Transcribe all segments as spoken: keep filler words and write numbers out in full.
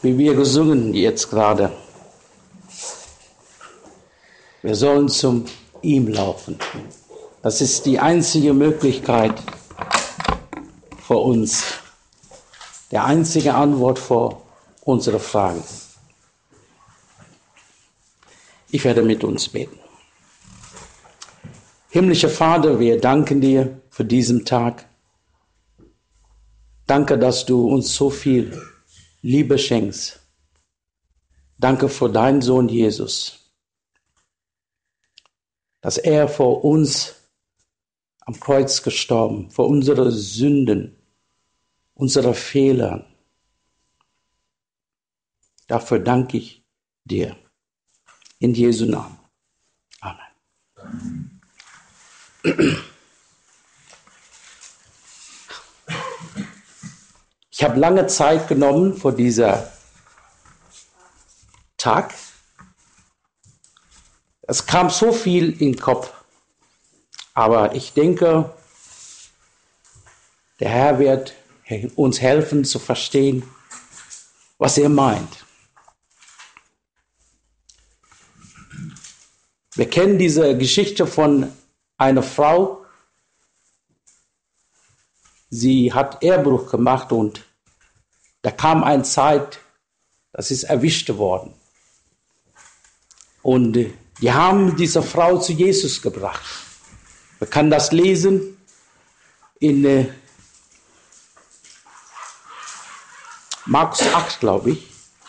wie wir gesungen jetzt gerade. Wir sollen zum ihm laufen. Das ist die einzige Möglichkeit für uns, die einzige Antwort für unsere Fragen. Ich werde mit uns beten. Himmlischer Vater, wir danken dir für diesen Tag. Danke, dass du uns so viel Liebe schenkst. Danke für deinen Sohn Jesus, dass er vor uns am Kreuz gestorben, für unsere Sünden, unsere Fehler. Dafür danke ich dir. In Jesu Namen. Amen. Ich habe lange Zeit genommen für diesen Tag. Es kam so viel in den Kopf. Aber ich denke, der Herr wird uns helfen zu verstehen, was er meint. Wir kennen diese Geschichte von einer Frau. Sie hat Ehebruch gemacht und da kam eine Zeit, das ist erwischt worden. Und die haben diese Frau zu Jesus gebracht. Man kann das lesen in äh, Markus acht, glaube ich.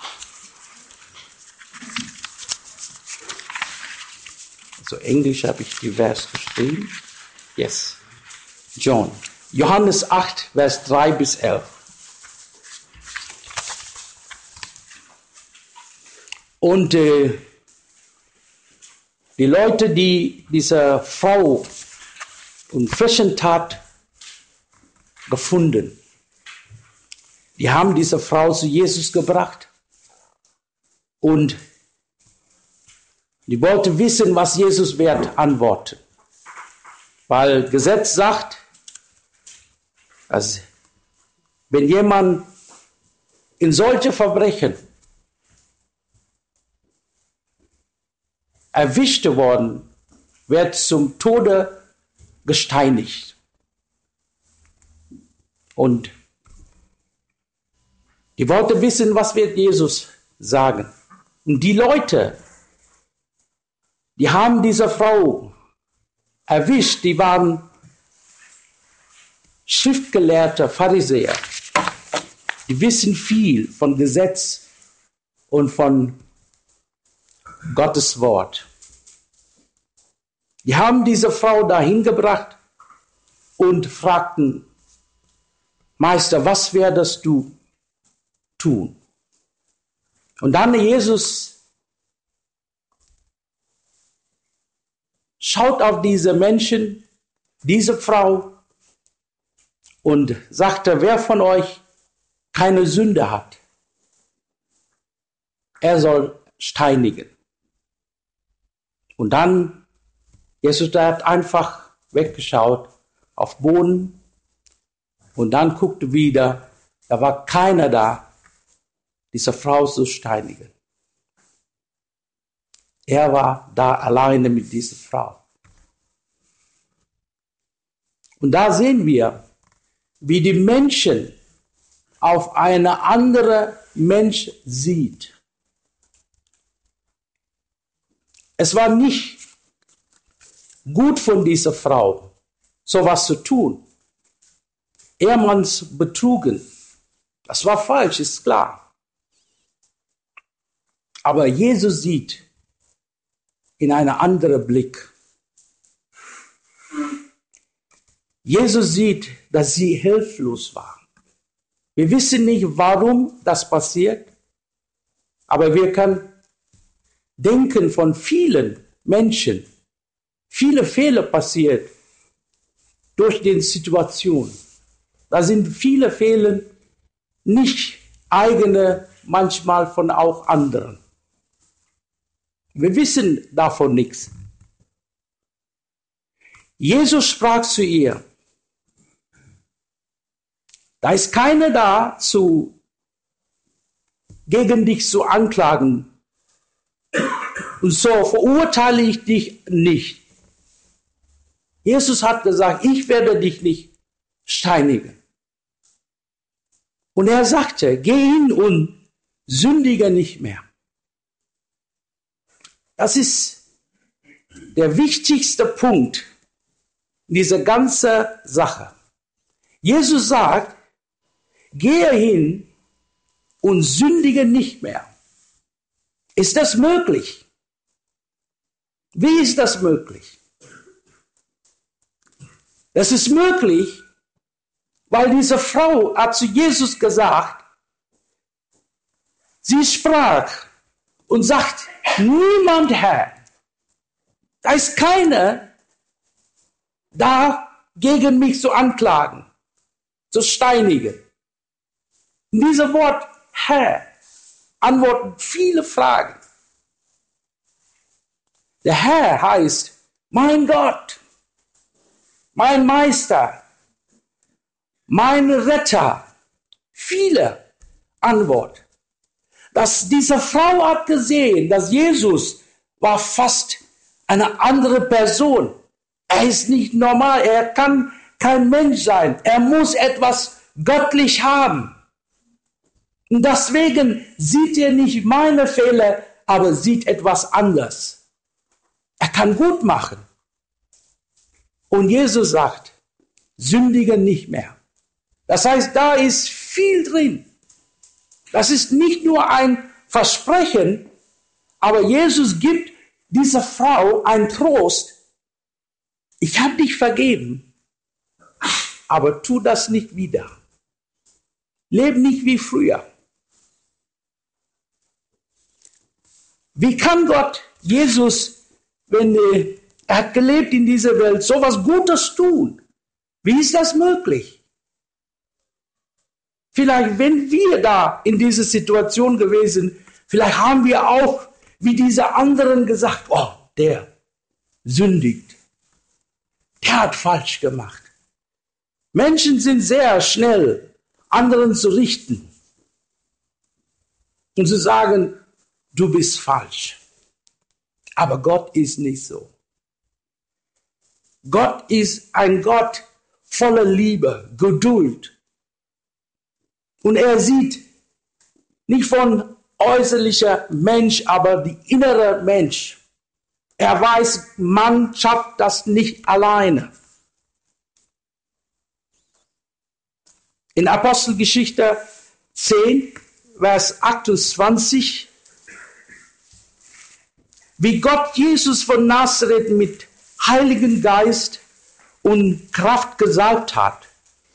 Also Englisch habe ich die Vers geschrieben. Yes. John. Johannes acht, Vers drei bis elf. Und äh, die Leute, die diese Frau und Flächentat gefunden, die haben diese Frau zu Jesus gebracht und die wollten wissen, was Jesus wird antworten. Weil Gesetz sagt, dass wenn jemand in solche Verbrechen erwischt worden, wird zum Tode gesteinigt. Und die wollten wissen, was wird Jesus sagen. Und die Leute, die haben diese Frau erwischt, die waren schriftgelehrte Pharisäer. Die wissen viel von Gesetz und von Gottes Wort. Die haben diese Frau dahin gebracht und fragten, Meister, was werdest du tun? Und dann Jesus schaut auf diese Menschen, diese Frau und sagte, wer von euch keine Sünde hat, er soll steinigen. Und dann, Jesus der hat einfach weggeschaut auf Boden und dann guckte wieder, da war keiner da, diese Frau zu steinigen. Er war da alleine mit dieser Frau. Und da sehen wir, wie die Menschen auf eine andere Mensch sieht. Es war nicht gut von dieser Frau, sowas zu tun. Ehemanns betrügen. Das war falsch, ist klar. Aber Jesus sieht in einen anderen Blick. Jesus sieht, dass sie hilflos war. Wir wissen nicht, warum das passiert, aber wir können denken von vielen Menschen. Viele Fehler passiert durch die Situation. Da sind viele Fehler nicht eigene, manchmal von auch anderen. Wir wissen davon nichts. Jesus sprach zu ihr, da ist keiner da zu gegen dich zu anklagen. Und so verurteile ich dich nicht. Jesus hat gesagt, ich werde dich nicht steinigen. Und er sagte, geh hin und sündige nicht mehr. Das ist der wichtigste Punkt in dieser ganzen Sache. Jesus sagt, gehe hin und sündige nicht mehr. Ist das möglich? Wie ist das möglich? Das ist möglich, weil diese Frau hat zu Jesus gesagt, sie sprach und sagt, niemand, Herr, da ist keiner da, gegen mich zu anklagen, zu steinigen. In diesem Wort, Herr, antworten viele Fragen. Der Herr heißt, mein Gott, mein Meister, mein Retter. Viele Antworten. Dass diese Frau hat gesehen, dass Jesus war fast eine andere Person. Er ist nicht normal, er kann kein Mensch sein. Er muss etwas göttlich haben. Und deswegen sieht er nicht meine Fehler, aber sieht etwas anders. Er kann gut machen. Und Jesus sagt, sündige nicht mehr. Das heißt, da ist viel drin. Das ist nicht nur ein Versprechen, aber Jesus gibt dieser Frau einen Trost. Ich habe dich vergeben, aber tu das nicht wieder. Leb nicht wie früher. Wie kann Gott Jesus, wenn er hat gelebt in dieser Welt, so was Gutes tun? Wie ist das möglich? Vielleicht, wenn wir da in dieser Situation gewesen, vielleicht haben wir auch wie diese anderen gesagt, oh, der sündigt. Der hat falsch gemacht. Menschen sind sehr schnell, anderen zu richten und zu sagen, du bist falsch. Aber Gott ist nicht so. Gott ist ein Gott voller Liebe, Geduld. Und er sieht nicht von äußerlicher Mensch, aber die innere Mensch. Er weiß, man schafft das nicht alleine. In Apostelgeschichte zehn, Vers achtundzwanzig, wie Gott Jesus von Nazareth mit Heiligen Geist und Kraft gesalbt hat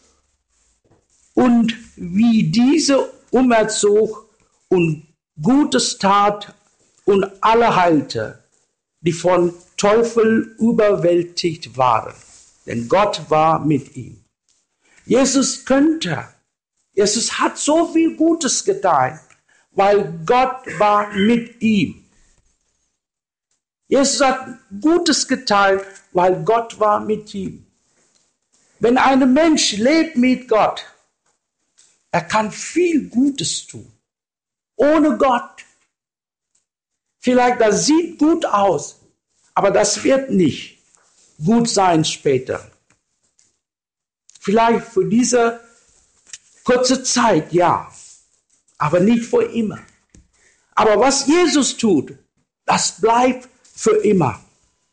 und wie diese umerzog und Gutes tat und alle heilte, die von Teufel überwältigt waren. Denn Gott war mit ihm. Jesus könnte, Jesus hat so viel Gutes getan, weil Gott war mit ihm. Jesus hat Gutes getan, weil Gott war mit ihm. Wenn ein Mensch lebt mit Gott, er kann viel Gutes tun. Ohne Gott. Vielleicht das sieht gut aus, aber das wird nicht gut sein später. Vielleicht für diese kurze Zeit, ja, aber nicht für immer. Aber was Jesus tut, das bleibt für immer.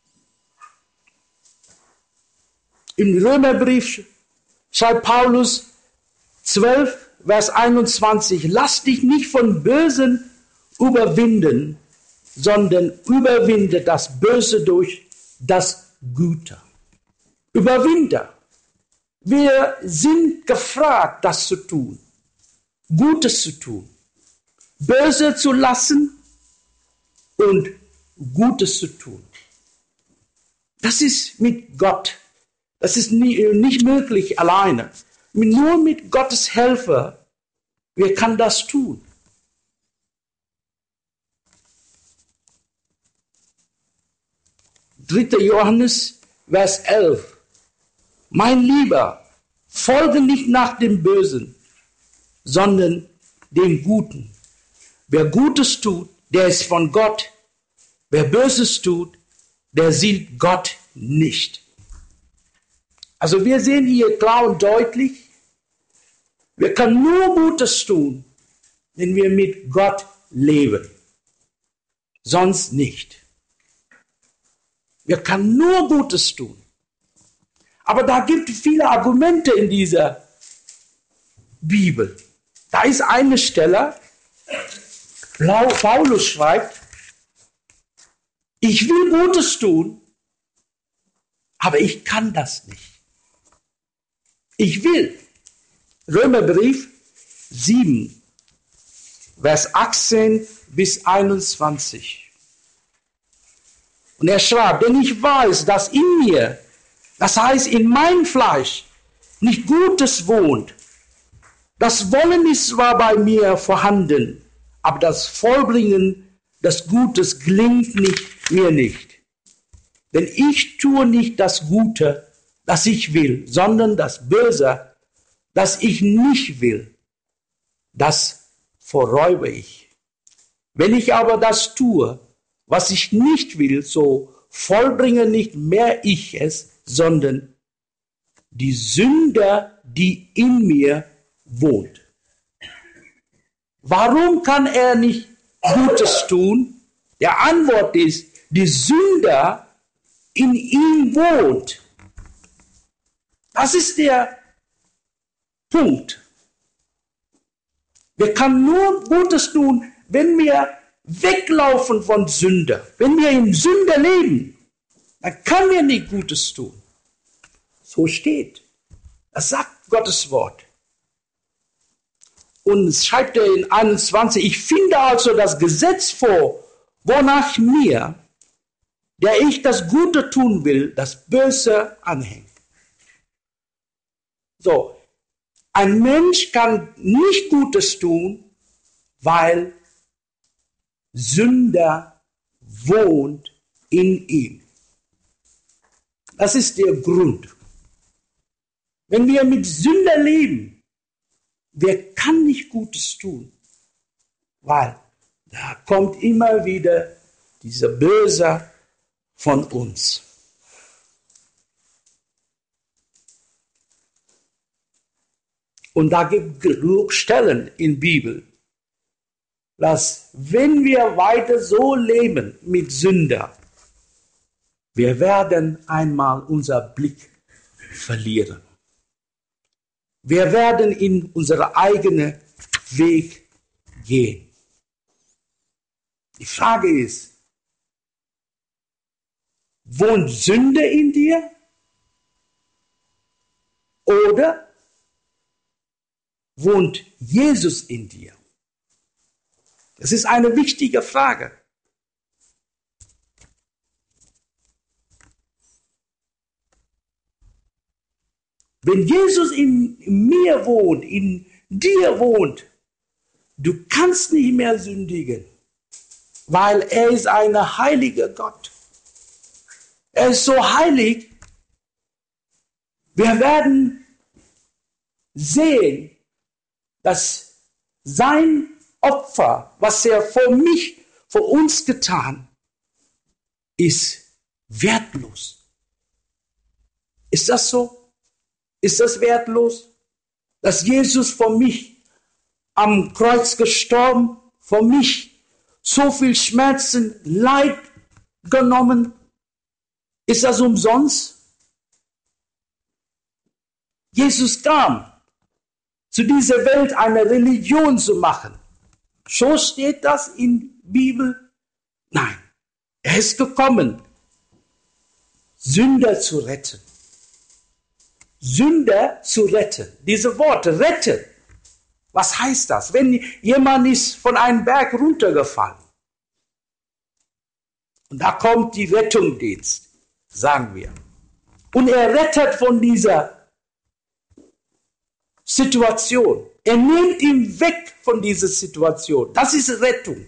Im Römerbrief schreibt Paulus zwölf, Vers einundzwanzig, lass dich nicht von Bösen überwinden, sondern überwinde das Böse durch das Gute. Überwinde. Wir sind gefragt, das zu tun, Gutes zu tun, Böse zu lassen und Gutes zu tun. Das ist mit Gott. Das ist nie, nicht möglich alleine. Nur mit Gottes Hilfe, wir können das tun. dritter Johannes, Vers elf. Mein Lieber, folge nicht nach dem Bösen, sondern dem Guten. Wer Gutes tut, der ist von Gott. Wer Böses tut, der sieht Gott nicht. Also wir sehen hier klar und deutlich, wir können nur Gutes tun, wenn wir mit Gott leben. Sonst nicht. Wir können nur Gutes tun. Aber da gibt es viele Argumente in dieser Bibel. Da ist eine Stelle, Paulus schreibt, ich will Gutes tun, aber ich kann das nicht. Ich will. Römerbrief sieben, Vers achtzehn bis einundzwanzig. Und er schreibt, denn ich weiß, dass in mir, das heißt in meinem Fleisch, nicht Gutes wohnt. Das Wollen ist zwar bei mir vorhanden, aber das Vollbringen des Gutes gelingt nicht, mir nicht. Denn ich tue nicht das Gute, das ich will, sondern das Böse, das ich nicht will. Das verräume ich. Wenn ich aber das tue, was ich nicht will, so vollbringe nicht mehr ich es, sondern die Sünde, die in mir wohnt. Warum kann er nicht Gutes tun? Der Antwort ist, die Sünde in ihm wohnt. Das ist der Punkt. Wir können nur Gutes tun, wenn wir weglaufen von Sünde. Wenn wir in Sünde leben, dann können wir nicht Gutes tun. So steht. Das sagt Gottes Wort. Und es schreibt er in einundzwanzig, ich finde also das Gesetz vor, wonach mir, der ich das Gute tun will, das Böse anhängt. So, ein Mensch kann nicht Gutes tun, weil Sünde wohnt in ihm. Das ist der Grund. Wenn wir mit Sünde leben, wer kann nicht Gutes tun? Weil da kommt immer wieder dieser Böse von uns. Und da gibt es genug Stellen in der Bibel, dass wenn wir weiter so leben mit Sünder, wir werden einmal unser Blick verlieren. Wir werden in unseren eigenen Weg gehen. Die Frage ist, wohnt Sünde in dir? Oder wohnt Jesus in dir? Das ist eine wichtige Frage. Wenn Jesus in mir wohnt, in dir wohnt, du kannst nicht mehr sündigen, weil er ist ein heiliger Gott. Er ist so heilig, wir werden sehen, dass sein Opfer, was er für mich, für uns getan, ist wertlos. Ist das so? Ist das wertlos? Dass Jesus für mich am Kreuz gestorben, für mich so viel Schmerzen, Leid genommen, ist das umsonst? Jesus kam, zu dieser Welt eine Religion zu machen. So steht das in der Bibel? Nein, er ist gekommen, Sünder zu retten. Sünder zu retten. Diese Worte, retten. Was heißt das? Wenn jemand ist von einem Berg runtergefallen und da kommt die Rettungsdienst, sagen wir, und er rettet von dieser Situation. Er nimmt ihn weg von dieser Situation. Das ist Rettung.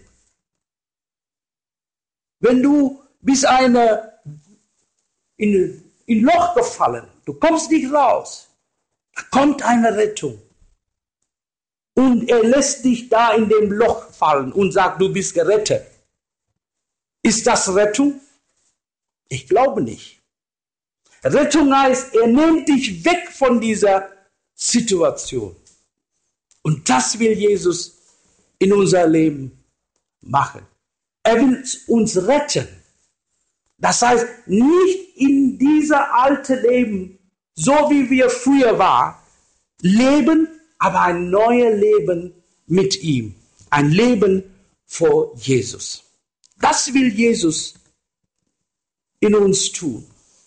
Wenn du bist eine in in Loch gefallen, du kommst nicht raus, da kommt eine Rettung. und er lässt dich da in dem Loch fallen und sagt, du bist gerettet. Ist das Rettung? Ich glaube nicht. Rettung heißt, er nimmt dich weg von dieser Situation. Und das will Jesus in unser Leben machen. Er will uns retten. Das heißt, nicht in dieser alten Leben, so wie wir früher waren, leben, aber ein neues Leben mit ihm. Ein Leben vor Jesus. Das will Jesus in uns tun.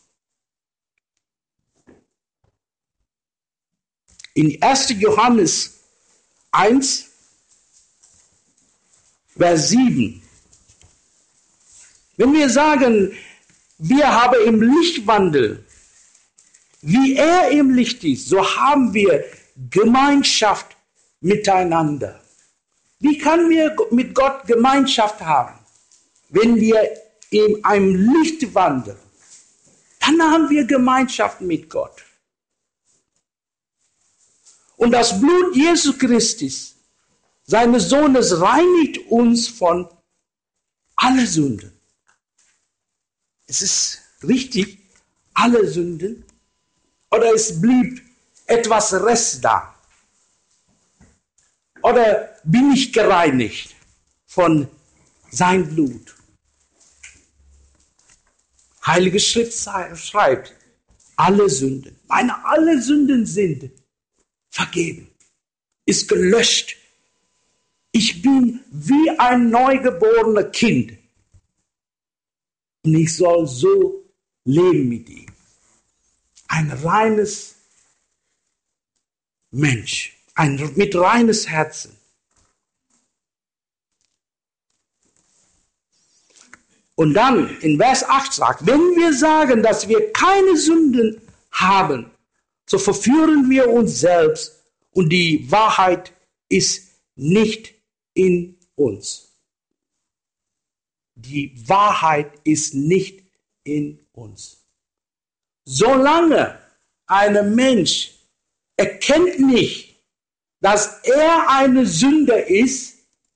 In erster Johannes eins, Vers sieben. Wenn wir sagen, wir haben im Lichtwandel, wie er im Licht ist, so haben wir Gemeinschaft miteinander. Wie können wir mit Gott Gemeinschaft haben? Wenn wir in einem Licht wandeln, dann haben wir Gemeinschaft mit Gott. Und das Blut Jesu Christi, seines Sohnes, reinigt uns von allen Sünden. Es ist richtig, alle Sünden, oder es blieb etwas Rest da. Oder bin ich gereinigt von sein Blut? Heilige Schrift schreibt, alle Sünden, meine alle Sünden sind vergeben, ist gelöscht. Ich bin wie ein neugeborenes Kind. Und ich soll so leben mit ihm. Ein reines Mensch, ein mit reines Herzen. Und dann in Vers acht sagt, wenn wir sagen, dass wir keine Sünden haben, so verführen wir uns selbst und die Wahrheit ist nicht in uns. Die Wahrheit ist nicht in uns. Solange ein Mensch erkennt nicht, dass er eine Sünder ist,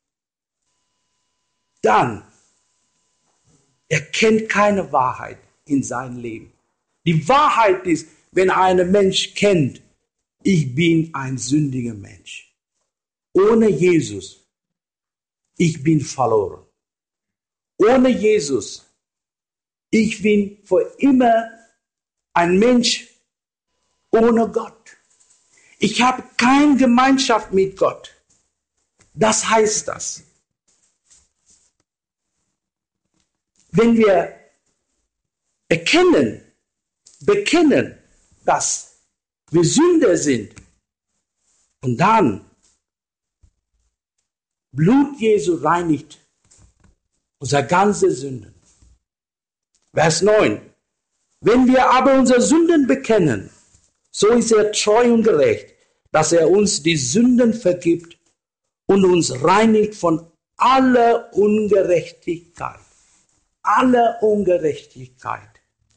dann erkennt keine Wahrheit in seinem Leben. Die Wahrheit ist, wenn ein Mensch kennt, ich bin ein sündiger Mensch. Ohne Jesus, ich bin verloren. Ohne Jesus, ich bin für immer ein Mensch ohne Gott. Ich habe keine Gemeinschaft mit Gott. Das heißt das. Wenn wir erkennen, bekennen, dass wir Sünder sind und dann Blut Jesu reinigt unsere ganze Sünden. Vers neun. Wenn wir aber unsere Sünden bekennen, so ist er treu und gerecht, dass er uns die Sünden vergibt und uns reinigt von aller Ungerechtigkeit. Aller Ungerechtigkeit.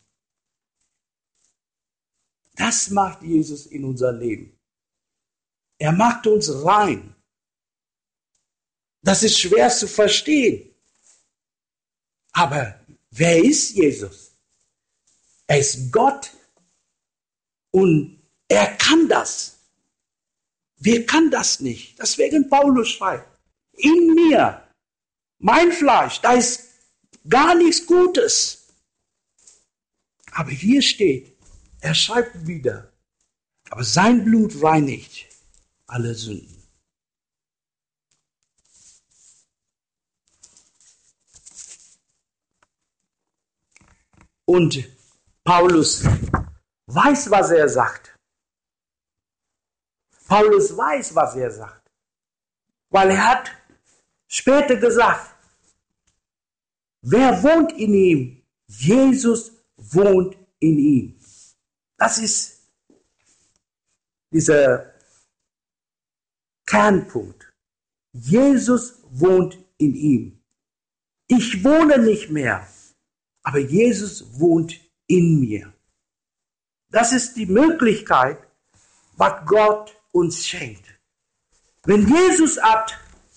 Das macht Jesus in unser Leben. Er macht uns rein. Das ist schwer zu verstehen. Aber wer ist Jesus? Er ist Gott und er kann das. Wir können das nicht. Deswegen Paulus schreibt, in mir, mein Fleisch, da ist gar nichts Gutes. Aber hier steht, er schreibt wieder, aber sein Blut reinigt alle Sünden. Und Paulus weiß, was er sagt. Paulus weiß, was er sagt. Weil er hat später gesagt, wer wohnt in ihm? Jesus wohnt in ihm. Das ist dieser Kernpunkt. Jesus wohnt in ihm. Ich wohne nicht mehr, aber Jesus wohnt in mir. Das ist die Möglichkeit, was Gott uns schenkt. Wenn Jesus hat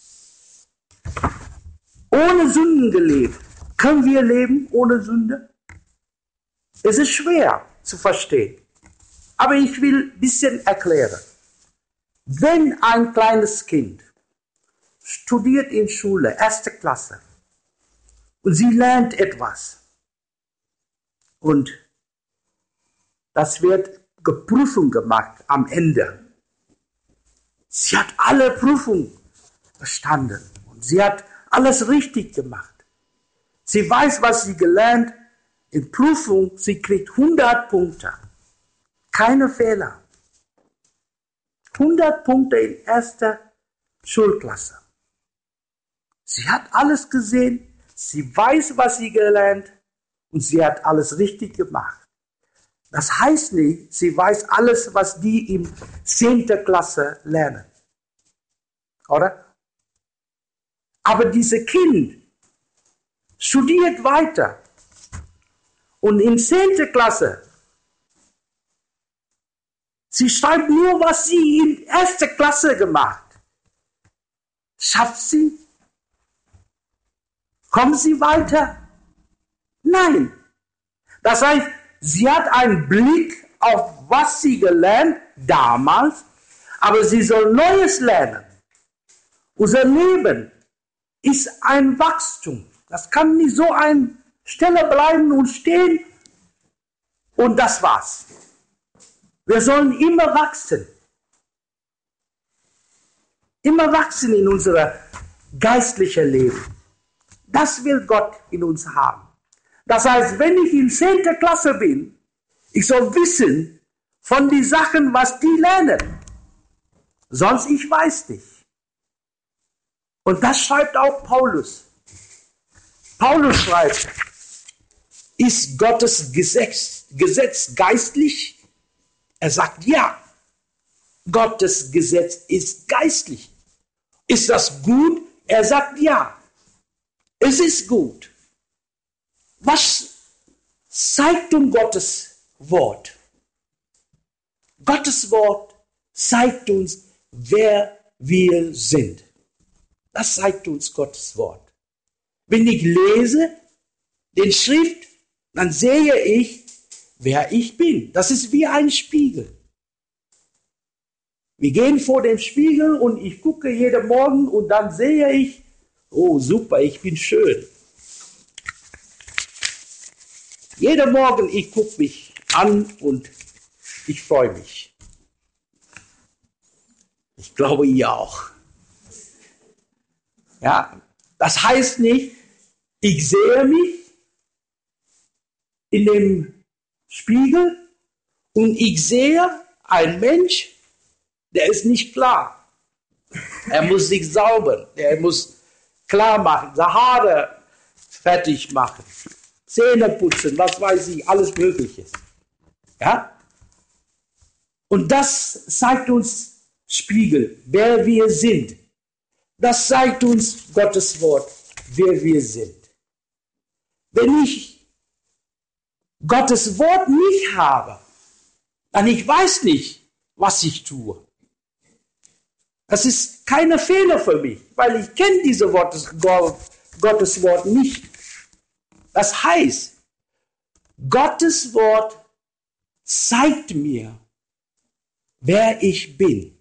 ohne Sünden gelebt, können wir leben ohne Sünde? Es ist schwer zu verstehen. Aber ich will ein bisschen erklären. Wenn ein kleines Kind studiert in Schule, erste Klasse, und sie lernt etwas, und das wird Prüfung gemacht am Ende. Sie hat alle Prüfungen bestanden und sie hat alles richtig gemacht. Sie weiß, was sie gelernt hat. In Prüfung, sie kriegt hundert Punkte. Keine Fehler. hundert Punkte in erster Schulklasse. Sie hat alles gesehen, sie weiß, was sie gelernt hat und sie hat alles richtig gemacht. Das heißt nicht, sie weiß alles, was die in zehnter Klasse lernen. Oder? Aber dieses Kind studiert weiter. Und in zehnter Klasse, sie schreibt nur, was sie in erster Klasse gemacht. Schafft sie? Kommt sie weiter? Nein. Das heißt, sie hat einen Blick auf, was sie gelernt damals, aber sie soll Neues lernen. Unser Leben ist ein Wachstum. Das kann nicht so ein Stelle bleiben und stehen und das war's. Wir sollen immer wachsen. Immer wachsen in unser geistliches Leben. Das will Gott in uns haben. Das heißt, wenn ich in zehnter Klasse bin, ich soll wissen von den Sachen, was die lernen. Sonst ich weiß nicht. Und das schreibt auch Paulus. Paulus schreibt, ist Gottes Gesetz, Gesetz geistlich? Er sagt ja. Gottes Gesetz ist geistlich. Ist das gut? Er sagt ja. Es ist gut. Was zeigt uns Gottes Wort? Gottes Wort zeigt uns, wer wir sind. Das zeigt uns Gottes Wort. Wenn ich lese den Schrift, dann sehe ich, wer ich bin. Das ist wie ein Spiegel. Wir gehen vor dem Spiegel und ich gucke jeden Morgen und dann sehe ich, oh super, ich bin schön. Jeden Morgen ich gucke mich an und ich freue mich. Ich glaube, ihr auch. Ja, das heißt nicht, ich sehe mich in dem Spiegel und ich sehe einen Mensch, der ist nicht klar. Er muss sich sauber, er muss klar machen, seine Haare fertig machen, Zähne putzen, was weiß ich, alles Mögliche. Ja? Und das zeigt uns Spiegel, wer wir sind. Das zeigt uns Gottes Wort, wer wir sind. Wenn ich Gottes Wort nicht habe, dann ich weiß nicht, was ich tue. Das ist keine Fehler für mich, weil ich kenne diese Wortes, Gottes Wort nicht. Das heißt, Gottes Wort zeigt mir, wer ich bin.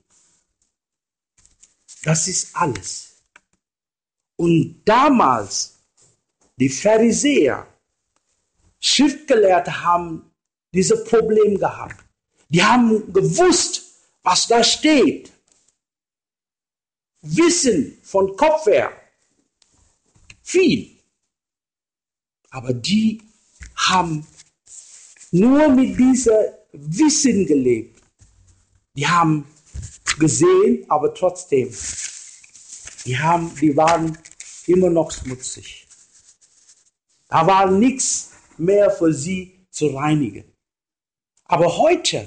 Das ist alles. Und damals, die Pharisäer, Schriftgelehrte haben dieses Problem gehabt. Die haben gewusst, was da steht. Wissen von Kopf her. Viel. Aber die haben nur mit diesem Wissen gelebt. Die haben gesehen, aber trotzdem, die, haben, die waren immer noch schmutzig. Da war nichts mehr für sie zu reinigen. Aber heute,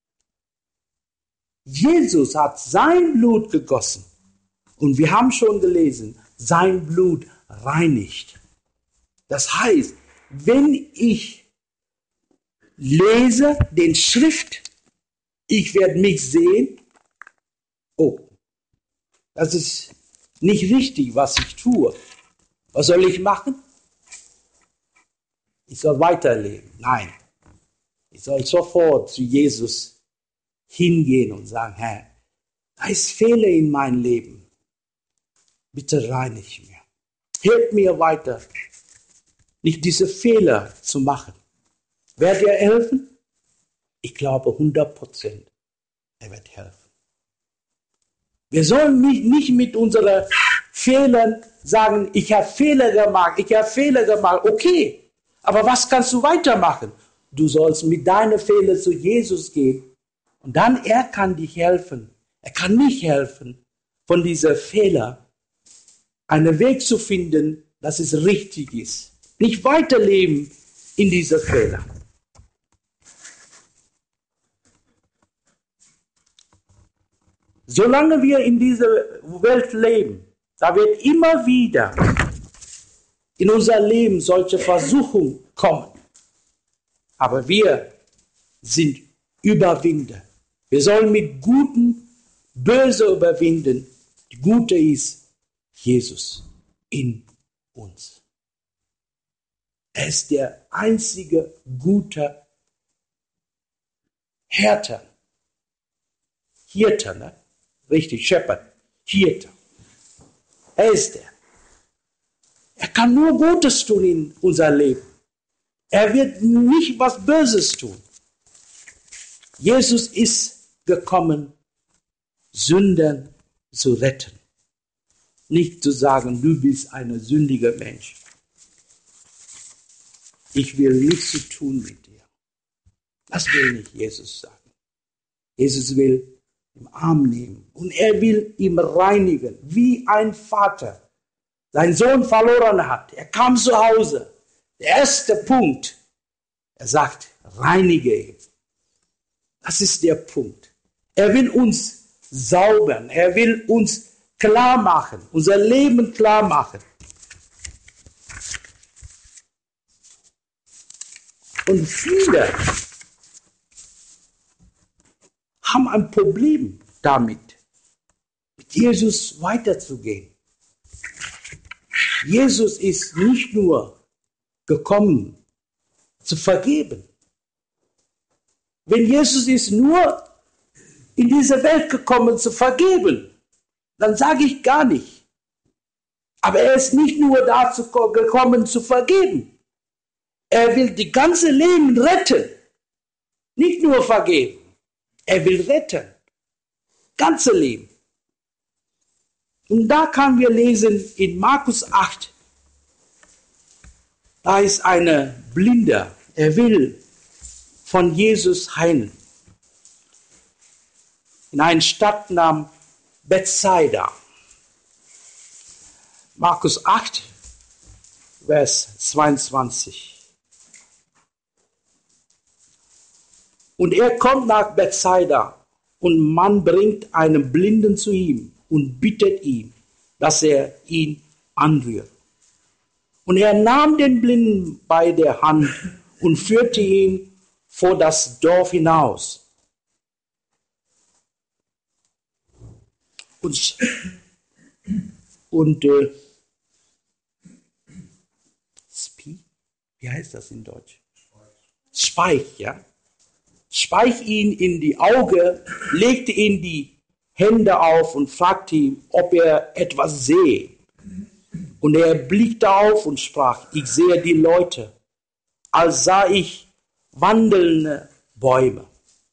Jesus hat sein Blut gegossen. Und wir haben schon gelesen, sein Blut reinigt. Das heißt, wenn ich lese den Schrift, ich werde mich sehen, oh, das ist nicht richtig, was ich tue. Was soll ich machen? Ich soll weiterleben. Nein, ich soll sofort zu Jesus hingehen und sagen, Herr, da ist Fehler in meinem Leben. Bitte reinige mir. Hilf mir weiter, nicht diese Fehler zu machen. Wird er helfen? Ich glaube hundert Prozent, er wird helfen. Wir sollen nicht mit unseren Fehlern sagen, ich habe Fehler gemacht, ich habe Fehler gemacht. Okay, aber was kannst du weitermachen? Du sollst mit deinen Fehlern zu Jesus gehen und dann er kann dich helfen. Er kann mich helfen, von dieser Fehler einen Weg zu finden, dass es richtig ist. Nicht weiterleben in dieser Fehler. Solange wir in dieser Welt leben, da wird immer wieder in unser Leben solche Versuchungen kommen. Aber wir sind Überwinder. Wir sollen mit Guten Böse überwinden. Die Gute ist Jesus in uns. Er ist der einzige gute Hirte. Hirte, ne? Richtig, Shepherd. Hirte. Er ist der. Er kann nur Gutes tun in unser Leben. Er wird nicht was Böses tun. Jesus ist gekommen, Sünder zu retten. Nicht zu sagen, du bist ein sündiger Mensch. Ich will nichts zu tun mit dir. Das will nicht Jesus sagen. Jesus will im Arm nehmen und er will ihn reinigen, wie ein Vater seinen Sohn verloren hat. Er kam zu Hause. Der erste Punkt, er sagt, reinige ihn. Das ist der Punkt. Er will uns saubern. Er will uns klar machen, unser Leben klar machen. Und viele haben ein Problem damit, mit Jesus weiterzugehen. Jesus ist nicht nur gekommen, zu vergeben. Wenn Jesus ist nur in diese Welt gekommen, zu vergeben, dann sage ich gar nicht. Aber er ist nicht nur dazu gekommen, zu vergeben. Er will die ganze Leben retten. Nicht nur vergeben. Er will retten. Ganze Leben. Und da können wir lesen in Markus acht. Da ist eine Blinde. Er will von Jesus heilen. In einer Stadt namens Bethsaida. Markus acht, Vers zweiundzwanzig. Und er kommt nach Bethsaida und man bringt einen Blinden zu ihm und bittet ihn, dass er ihn anrührt. Und er nahm den Blinden bei der Hand und führte ihn vor das Dorf hinaus. Und, und äh, Spie, wie heißt das in Deutsch? Speich, ja. Speich ihn in die Augen, legte ihm die Hände auf und fragte ihn, ob er etwas sehe. Und er blickte auf und sprach, ich sehe die Leute, als sah ich wandelnde Bäume.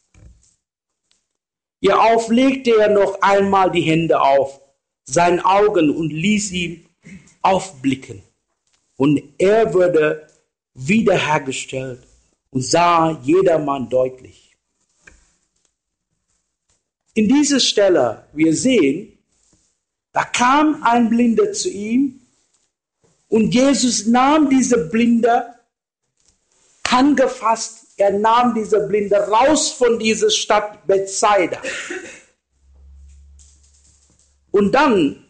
Hierauf legte er noch einmal die Hände auf seine Augen und ließ ihn aufblicken. Und er wurde wiederhergestellt und sah jedermann deutlich. In dieser Stelle, wir sehen, da kam ein Blinder zu ihm und Jesus nahm diese Blinde, angefasst, er nahm diese Blinde raus von dieser Stadt Bethsaida. Und dann,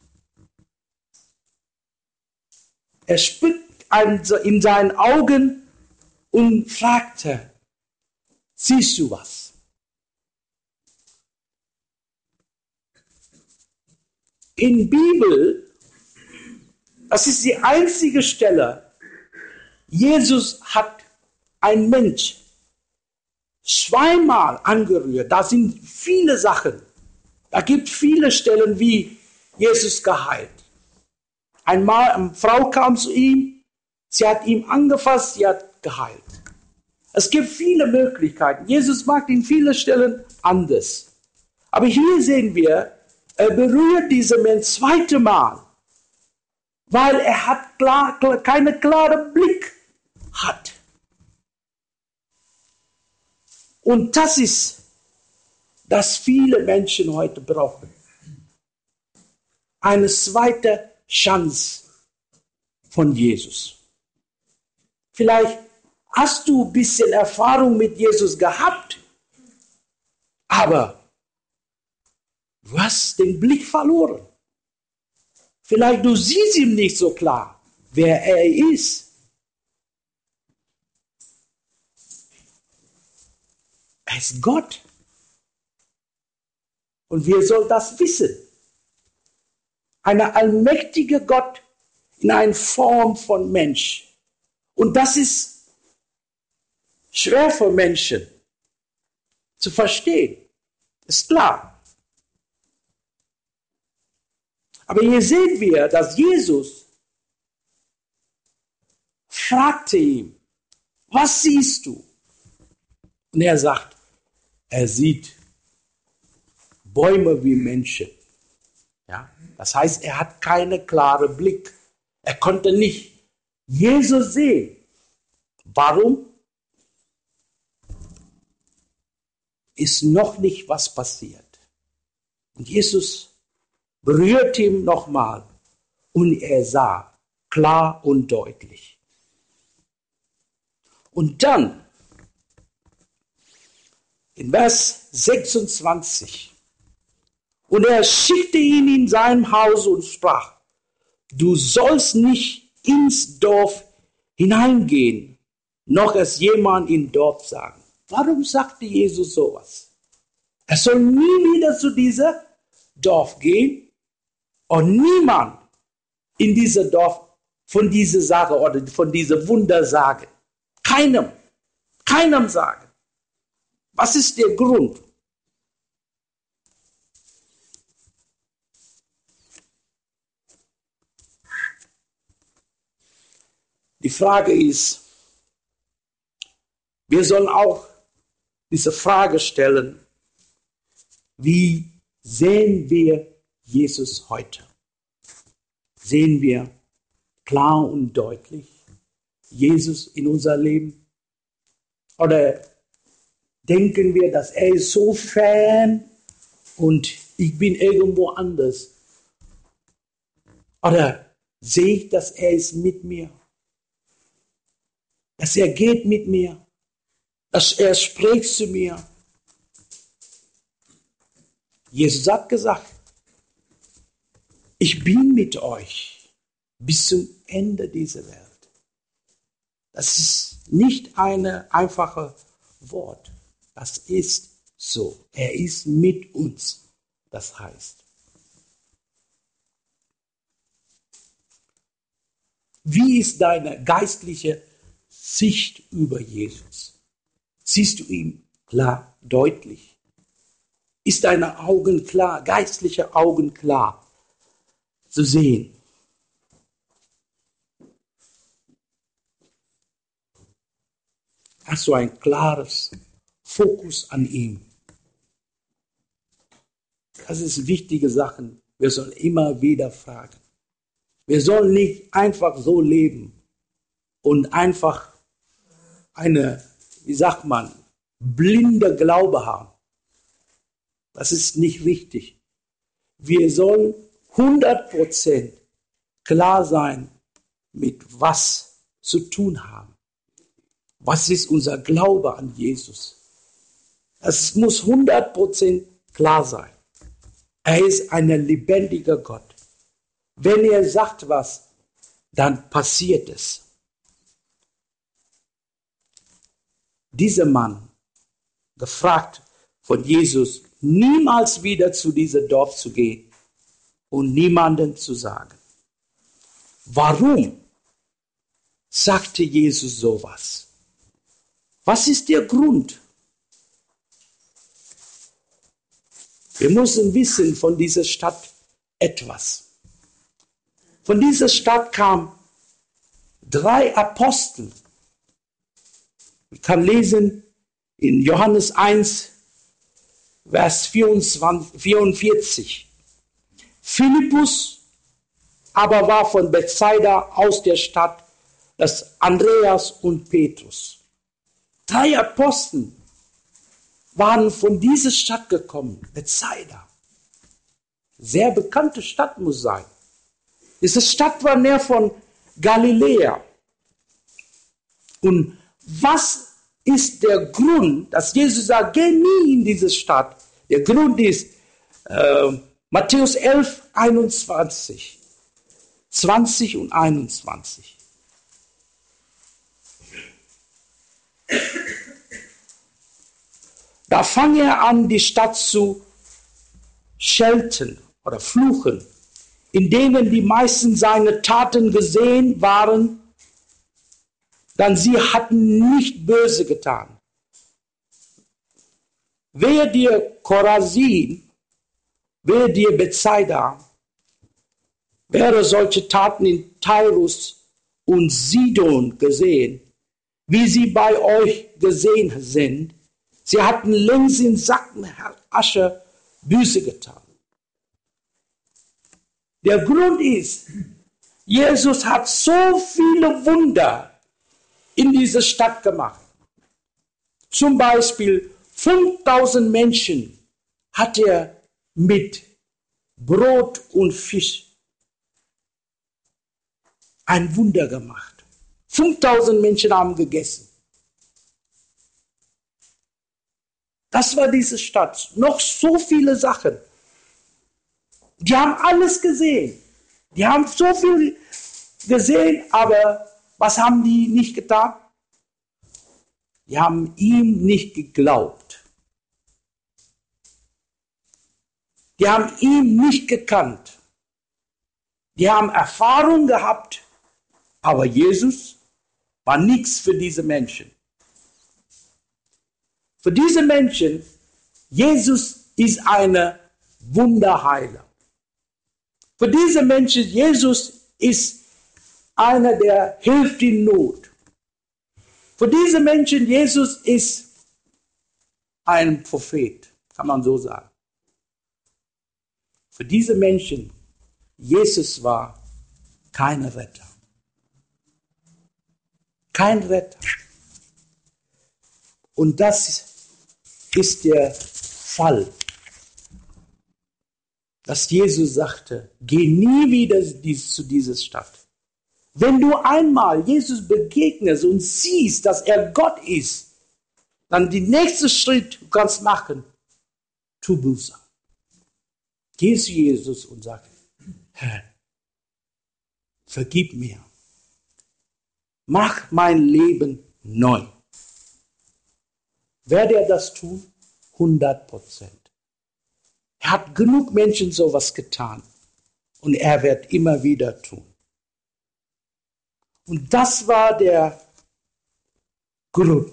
er spuckte in seinen Augen und fragte, siehst du was? in Bibel, das ist die einzige Stelle, Jesus hat ein Mensch zweimal angerührt. Da sind viele Sachen. Da gibt viele Stellen, wie Jesus geheilt. Einmal eine Frau kam zu ihm, sie hat ihn angefasst, sie hat geheilt. Es gibt viele Möglichkeiten. Jesus macht in vielen Stellen anders. Aber hier sehen wir, er berührt diesen Mensch das zweite Mal, weil er hat klar, klar, keine klare Blick hat. Und das ist, das viele Menschen heute brauchen. Eine zweite Chance von Jesus. Vielleicht hast du ein bisschen Erfahrung mit Jesus gehabt, aber du hast den Blick verloren. Vielleicht du siehst ihm nicht so klar, wer er ist. Er ist Gott. Und wir sollen das wissen. Ein allmächtiger Gott in einer Form von Mensch. Und das ist schwer für Menschen zu verstehen. Ist klar. Aber hier sehen wir, dass Jesus fragte ihn, was siehst du? Und er sagt, er sieht Bäume wie Menschen. Ja? Das heißt, er hat keinen klaren Blick. Er konnte nicht Jesus sehen. Warum? Ist noch nicht was passiert. Und Jesus berührt ihn nochmal und er sah klar und deutlich. Und dann in Vers sechsundzwanzig. Und er schickte ihn in sein Haus und sprach, du sollst nicht ins Dorf hineingehen, noch es jemand im Dorf sagen. Warum sagte Jesus sowas? Er soll nie wieder zu diesem Dorf gehen und niemand in diesem Dorf von dieser Sache oder von dieser Wunder sagen. Keinem, keinem sagen. Was ist der Grund? Die Frage ist, wir sollen auch diese Frage stellen, wie sehen wir Jesus heute? Sehen wir klar und deutlich Jesus in unser Leben? Oder denken wir, dass er ist so fern und ich bin irgendwo anders? Oder sehe ich, dass er ist mit mir? Dass er geht mit mir? Dass er spricht zu mir? Jesus hat gesagt, ich bin mit euch bis zum Ende dieser Welt. Das ist nicht ein einfaches Wort. Das ist so. Er ist mit uns. Das heißt, wie ist deine geistliche Sicht über Jesus? Siehst du ihn klar, deutlich? Ist deine Augen klar, geistliche Augen klar zu sehen? Hast du ein klares Fokus an ihm? Das ist wichtige Sachen. Wir sollen immer wieder fragen. Wir sollen nicht einfach so leben und einfach eine, wie sagt man, blinde Glaube haben. Das ist nicht richtig. Wir sollen hundert Prozent klar sein, mit was zu tun haben. Was ist unser Glaube an Jesus? Es muss hundert Prozent klar sein. Er ist ein lebendiger Gott. Wenn er sagt was, dann passiert es. Dieser Mann, gefragt von Jesus, niemals wieder zu diesem Dorf zu gehen, und niemandem zu sagen. Warum sagte Jesus sowas? Was ist der Grund? Wir müssen wissen von dieser Stadt etwas. Von dieser Stadt kamen drei Apostel. Ich kann lesen in Johannes eins, Vers vierundvierzig. Philippus aber war von Bethsaida aus der Stadt, das Andreas und Petrus. Drei Apostel waren von dieser Stadt gekommen, Bethsaida. Sehr bekannte Stadt muss sein. Diese Stadt war näher von Galiläa. Und was ist der Grund, dass Jesus sagt, geh nie in diese Stadt? Der Grund ist äh, Matthäus elf, einundzwanzig. zwanzig und einundzwanzig. Da fang er an, die Stadt zu schelten oder fluchen, in denen die meisten seiner Taten gesehen waren, denn sie hatten nicht böse getan. Wehe dir Chorazin, wehe dir Bethsaida, wäre solche Taten in Tyrus und Sidon gesehen, wie sie bei euch gesehen sind. Sie hatten längst in Sack und Asche Buße getan. Der Grund ist, Jesus hat so viele Wunder in dieser Stadt gemacht. Zum Beispiel fünftausend Menschen hat er mit Brot und Fisch ein Wunder gemacht. fünftausend Menschen haben gegessen. Das war diese Stadt. Noch so viele Sachen. Die haben alles gesehen. Die haben so viel gesehen, aber was haben die nicht getan? Die haben ihm nicht geglaubt. Die haben ihn nicht gekannt. Die haben Erfahrung gehabt, aber Jesus war nichts für diese Menschen. Für diese Menschen, Jesus ist eine Wunderheiler. Für diese Menschen, Jesus ist einer, der hilft in Not. Für diese Menschen, Jesus ist ein Prophet, kann man so sagen. Für diese Menschen, Jesus war kein Retter. Kein Retter. Und das ist der Fall, dass Jesus sagte, geh nie wieder zu dieser Stadt. Wenn du einmal Jesus begegnest und siehst, dass er Gott ist, dann den nächsten Schritt du kannst machen, tu Buße. Geh zu Jesus und sag, Herr, vergib mir. Mach mein Leben neu. Wird er das tun? hundert Prozent. Er hat genug Menschen sowas getan. Und er wird immer wieder tun. Und das war der Grund.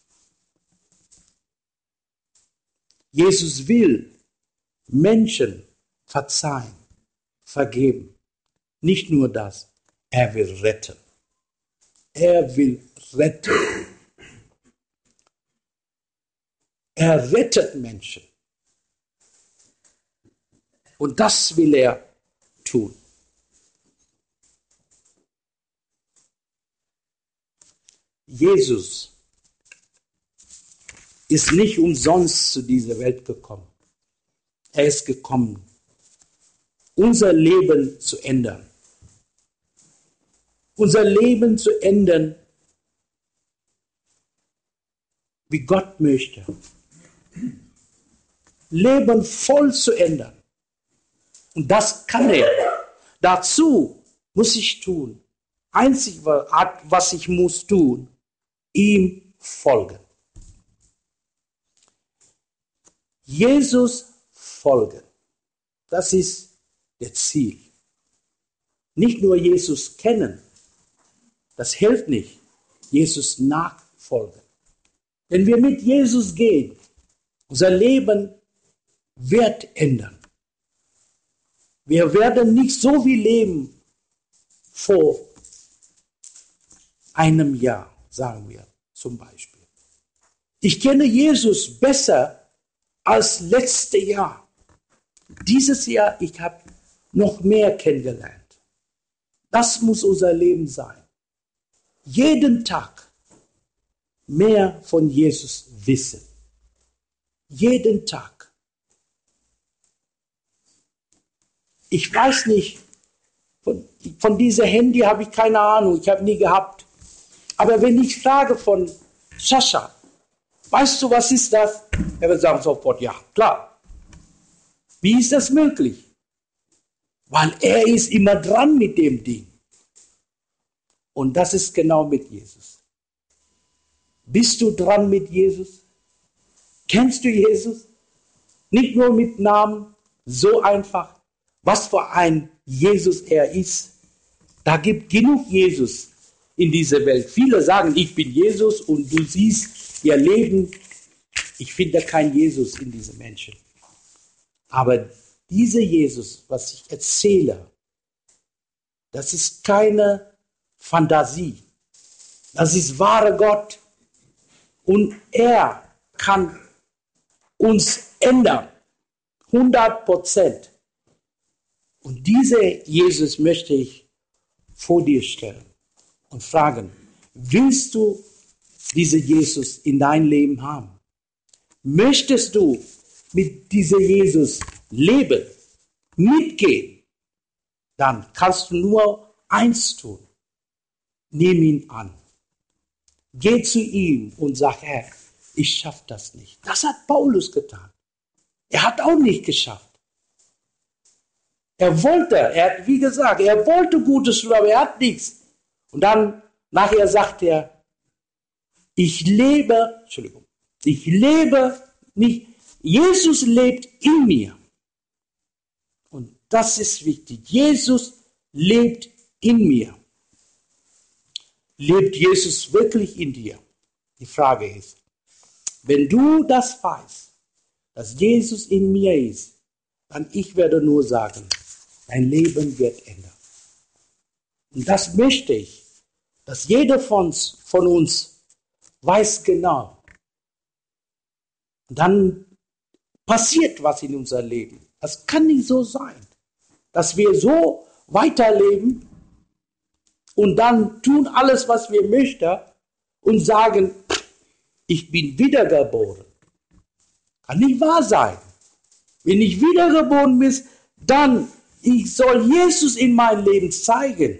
Jesus will Menschen verzeihen, vergeben. Nicht nur das, er will retten. Er will retten. Er rettet Menschen. Und das will er tun. Jesus ist nicht umsonst zu dieser Welt gekommen. Er ist gekommen, unser Leben zu ändern. Unser Leben zu ändern, wie Gott möchte. Leben voll zu ändern. Und das kann er. Dazu muss ich tun. Einzig, was ich muss tun, ihm folgen. Jesus folgen. Das ist der Ziel. Nicht nur Jesus kennen, das hilft nicht. Jesus nachfolgen. Wenn wir mit Jesus gehen, unser Leben wird ändern. Wir werden nicht so wie leben vor einem Jahr, sagen wir zum Beispiel. Ich kenne Jesus besser als letztes Jahr. Dieses Jahr, ich habe noch mehr kennengelernt. Das muss unser Leben sein. Jeden Tag mehr von Jesus wissen. Jeden Tag. Ich weiß nicht, von, von diesem Handy habe ich keine Ahnung, ich habe nie gehabt. Aber wenn ich frage von Sascha, weißt du, was ist das? Er wird sagen sofort, ja, klar. Wie ist das möglich? Weil er ist immer dran mit dem Ding. Und das ist genau mit Jesus. Bist du dran mit Jesus? Kennst du Jesus? Nicht nur mit Namen, so einfach. Was für ein Jesus er ist. Da gibt genug Jesus in dieser Welt. Viele sagen, ich bin Jesus und du siehst ihr Leben. Ich finde keinen Jesus in diesen Menschen. Aber dieser Jesus, was ich erzähle, das ist keine Fantasie. Das ist wahre Gott. Und er kann uns ändern. hundert Prozent. Und diese Jesus möchte ich vor dir stellen und fragen, willst du diesen Jesus in dein Leben haben? Möchtest du mit diesem Jesus leben, mitgehen? Dann kannst du nur eins tun. Nimm ihn an. Geh zu ihm und sag, Herr, ich schaffe das nicht. Das hat Paulus getan. Er hat auch nicht geschafft. Er wollte, er hat, wie gesagt, er wollte Gutes tun, aber er hat nichts. Und dann, nachher sagt er, ich lebe, Entschuldigung, ich lebe nicht, Jesus lebt in mir. Und das ist wichtig. Jesus lebt in mir. Lebt Jesus wirklich in dir? Die Frage ist, wenn du das weißt, dass Jesus in mir ist, dann ich werde nur sagen, dein Leben wird ändern. Und das möchte ich, dass jeder von uns, von uns weiß genau. Und dann passiert was in unserem Leben. Das kann nicht so sein, dass wir so weiterleben und dann tun alles, was wir möchten und sagen, ich bin wiedergeboren. Kann nicht wahr sein. Wenn ich wiedergeboren bin, dann ich soll Jesus in mein Leben zeigen.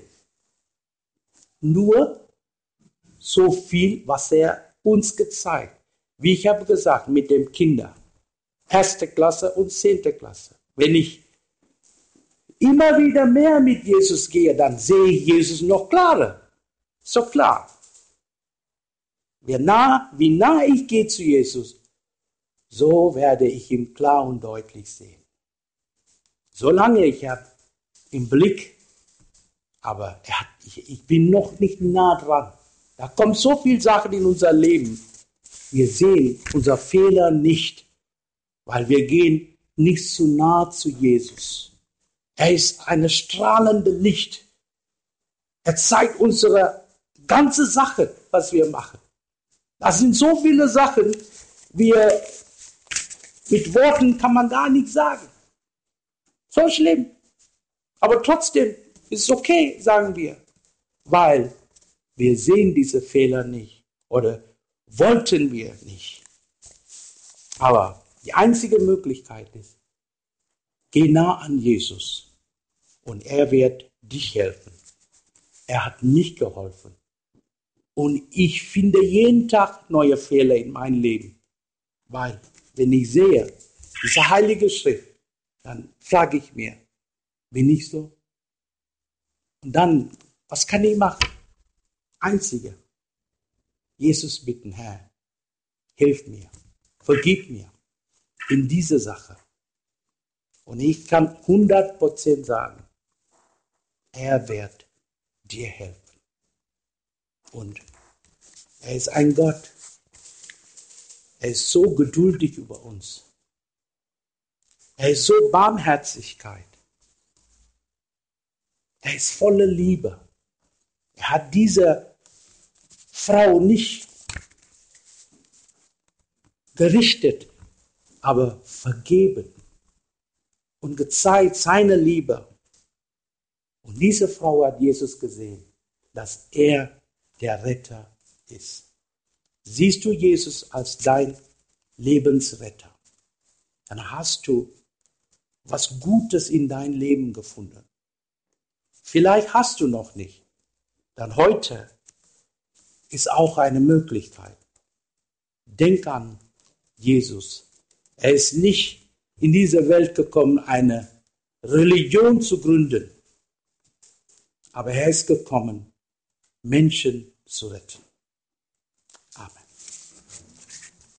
Nur so viel, was er uns gezeigt. Wie ich habe gesagt, mit den Kindern. Erste Klasse und zehnte Klasse. Wenn ich immer wieder mehr mit Jesus gehe, dann sehe ich Jesus noch klarer. So klar. Wie nah, wie nah ich gehe zu Jesus, so werde ich ihn klar und deutlich sehen. Solange ich habe im Blick, aber er hat, ich, ich bin noch nicht nah dran. Da kommen so viele Sachen in unser Leben. Wir sehen unsere Fehler nicht, weil wir gehen nicht zu nah zu Jesus. Er ist eine strahlende Licht. Er zeigt unsere ganze Sache, was wir machen. Das sind so viele Sachen, wir mit Worten kann man gar nicht sagen. So schlimm. Aber trotzdem ist es okay, sagen wir, weil wir sehen diese Fehler nicht oder wollten wir nicht. Aber die einzige Möglichkeit ist, geh nah an Jesus und er wird dich helfen. Er hat mich geholfen. Und ich finde jeden Tag neue Fehler in meinem Leben. Weil, wenn ich sehe, diese heilige Schrift, dann frage ich mir, bin ich so? Und dann, was kann ich machen? Einzige, Jesus bitten, Herr, hilf mir, vergib mir in dieser Sache. Und ich kann hundert Prozent sagen, er wird dir helfen. Und er ist ein Gott. Er ist so geduldig über uns. Er ist so Barmherzigkeit. Er ist voller Liebe. Er hat diese Frau nicht gerichtet, aber vergeben und gezeigt seine Liebe. Und diese Frau hat Jesus gesehen, dass er der Retter ist. Siehst du Jesus als dein Lebensretter, dann hast du was Gutes in dein Leben gefunden. Vielleicht hast du noch nicht, dann heute ist auch eine Möglichkeit. Denk an Jesus. Er ist nicht in diese Welt gekommen, eine Religion zu gründen, aber er ist gekommen, Menschen zu retten.